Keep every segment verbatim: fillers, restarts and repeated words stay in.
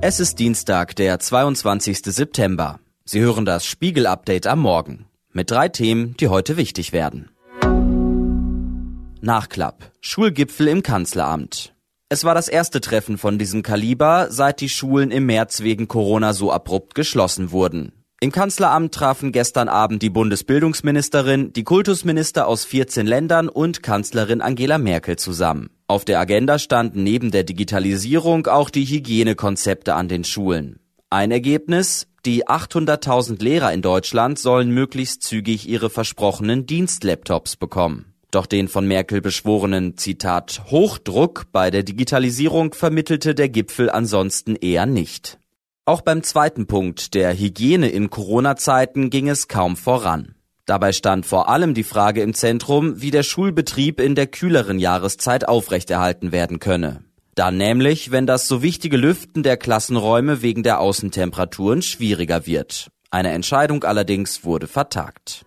Es ist Dienstag, der zweiundzwanzigste September. Sie hören das Spiegel-Update am Morgen mit drei Themen, die heute wichtig werden. Nachklapp: Schulgipfel im Kanzleramt. Es war das erste Treffen von diesem Kaliber, seit die Schulen im März wegen Corona so abrupt geschlossen wurden. Im Kanzleramt trafen gestern Abend die Bundesbildungsministerin, die Kultusminister aus vierzehn Ländern und Kanzlerin Angela Merkel zusammen. Auf der Agenda standen neben der Digitalisierung auch die Hygienekonzepte an den Schulen. Ein Ergebnis: Die achthunderttausend Lehrer in Deutschland sollen möglichst zügig ihre versprochenen Dienstlaptops bekommen. Doch den von Merkel beschworenen, Zitat, Hochdruck bei der Digitalisierung vermittelte der Gipfel ansonsten eher nicht. Auch beim zweiten Punkt, der Hygiene in Corona-Zeiten, ging es kaum voran. Dabei stand vor allem die Frage im Zentrum, wie der Schulbetrieb in der kühleren Jahreszeit aufrechterhalten werden könne. Dann nämlich, wenn das so wichtige Lüften der Klassenräume wegen der Außentemperaturen schwieriger wird. Eine Entscheidung allerdings wurde vertagt.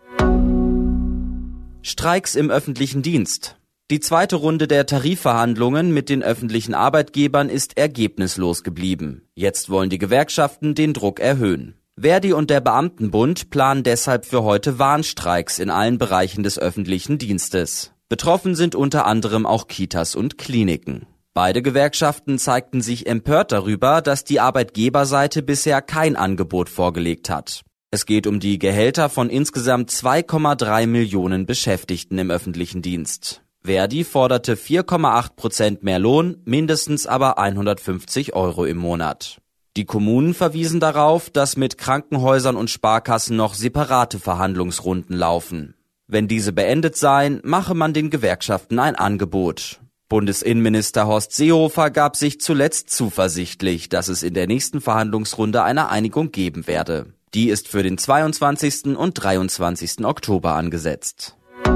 Streiks im öffentlichen Dienst. Die zweite Runde der Tarifverhandlungen mit den öffentlichen Arbeitgebern ist ergebnislos geblieben. Jetzt wollen die Gewerkschaften den Druck erhöhen. Verdi und der Beamtenbund planen deshalb für heute Warnstreiks in allen Bereichen des öffentlichen Dienstes. Betroffen sind unter anderem auch Kitas und Kliniken. Beide Gewerkschaften zeigten sich empört darüber, dass die Arbeitgeberseite bisher kein Angebot vorgelegt hat. Es geht um die Gehälter von insgesamt zwei Komma drei Millionen Beschäftigten im öffentlichen Dienst. Verdi forderte vier Komma acht Prozent mehr Lohn, mindestens aber hundertfünfzig Euro im Monat. Die Kommunen verwiesen darauf, dass mit Krankenhäusern und Sparkassen noch separate Verhandlungsrunden laufen. Wenn diese beendet seien, mache man den Gewerkschaften ein Angebot. Bundesinnenminister Horst Seehofer gab sich zuletzt zuversichtlich, dass es in der nächsten Verhandlungsrunde eine Einigung geben werde. Die ist für den zweiundzwanzigsten und dreiundzwanzigsten Oktober angesetzt.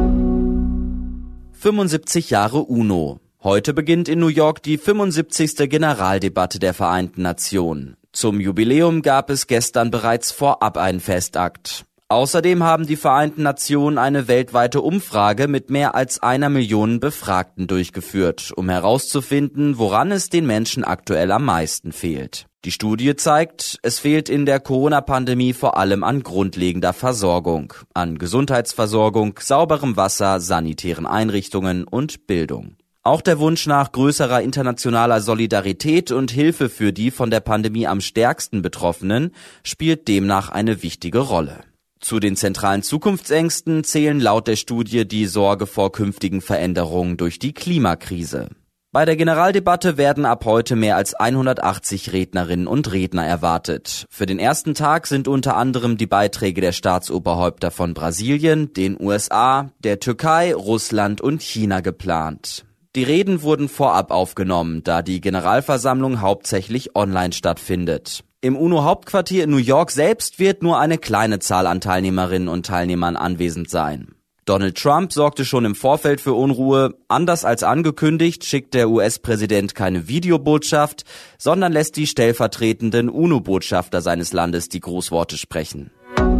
fünfundsiebzig Jahre UNO. Heute beginnt in New York die fünfundsiebzigste Generaldebatte der Vereinten Nationen. Zum Jubiläum gab es gestern bereits vorab einen Festakt. Außerdem haben die Vereinten Nationen eine weltweite Umfrage mit mehr als einer Million Befragten durchgeführt, um herauszufinden, woran es den Menschen aktuell am meisten fehlt. Die Studie zeigt, es fehlt in der Corona-Pandemie vor allem an grundlegender Versorgung, an Gesundheitsversorgung, sauberem Wasser, sanitären Einrichtungen und Bildung. Auch der Wunsch nach größerer internationaler Solidarität und Hilfe für die von der Pandemie am stärksten Betroffenen spielt demnach eine wichtige Rolle. Zu den zentralen Zukunftsängsten zählen laut der Studie die Sorge vor künftigen Veränderungen durch die Klimakrise. Bei der Generaldebatte werden ab heute mehr als hundertachtzig Rednerinnen und Redner erwartet. Für den ersten Tag sind unter anderem die Beiträge der Staatsoberhäupter von Brasilien, den U S A, der Türkei, Russland und China geplant. Die Reden wurden vorab aufgenommen, da die Generalversammlung hauptsächlich online stattfindet. Im UNO-Hauptquartier in New York selbst wird nur eine kleine Zahl an Teilnehmerinnen und Teilnehmern anwesend sein. Donald Trump sorgte schon im Vorfeld für Unruhe. Anders als angekündigt, schickt der U S-Präsident keine Videobotschaft, sondern lässt die stellvertretenden UNO-Botschafter seines Landes die Großworte sprechen.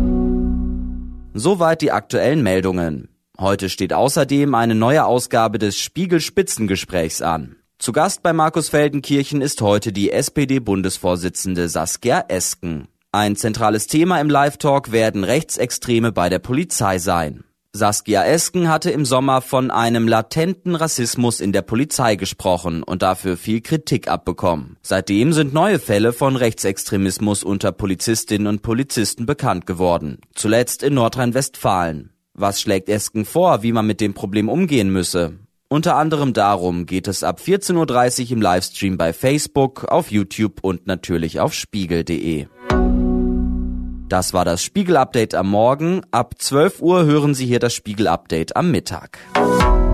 Soweit die aktuellen Meldungen. Heute steht außerdem eine neue Ausgabe des Spiegel-Spitzengesprächs an. Zu Gast bei Markus Feldenkirchen ist heute die S P D-Bundesvorsitzende Saskia Esken. Ein zentrales Thema im Live-Talk werden Rechtsextreme bei der Polizei sein. Saskia Esken hatte im Sommer von einem latenten Rassismus in der Polizei gesprochen und dafür viel Kritik abbekommen. Seitdem sind neue Fälle von Rechtsextremismus unter Polizistinnen und Polizisten bekannt geworden, zuletzt in Nordrhein-Westfalen. Was schlägt Esken vor, wie man mit dem Problem umgehen müsse? Unter anderem darum geht es ab vierzehn Uhr dreißig im Livestream bei Facebook, auf YouTube und natürlich auf spiegel punkt de. Das war das Spiegel-Update am Morgen. Ab zwölf Uhr hören Sie hier das Spiegel-Update am Mittag.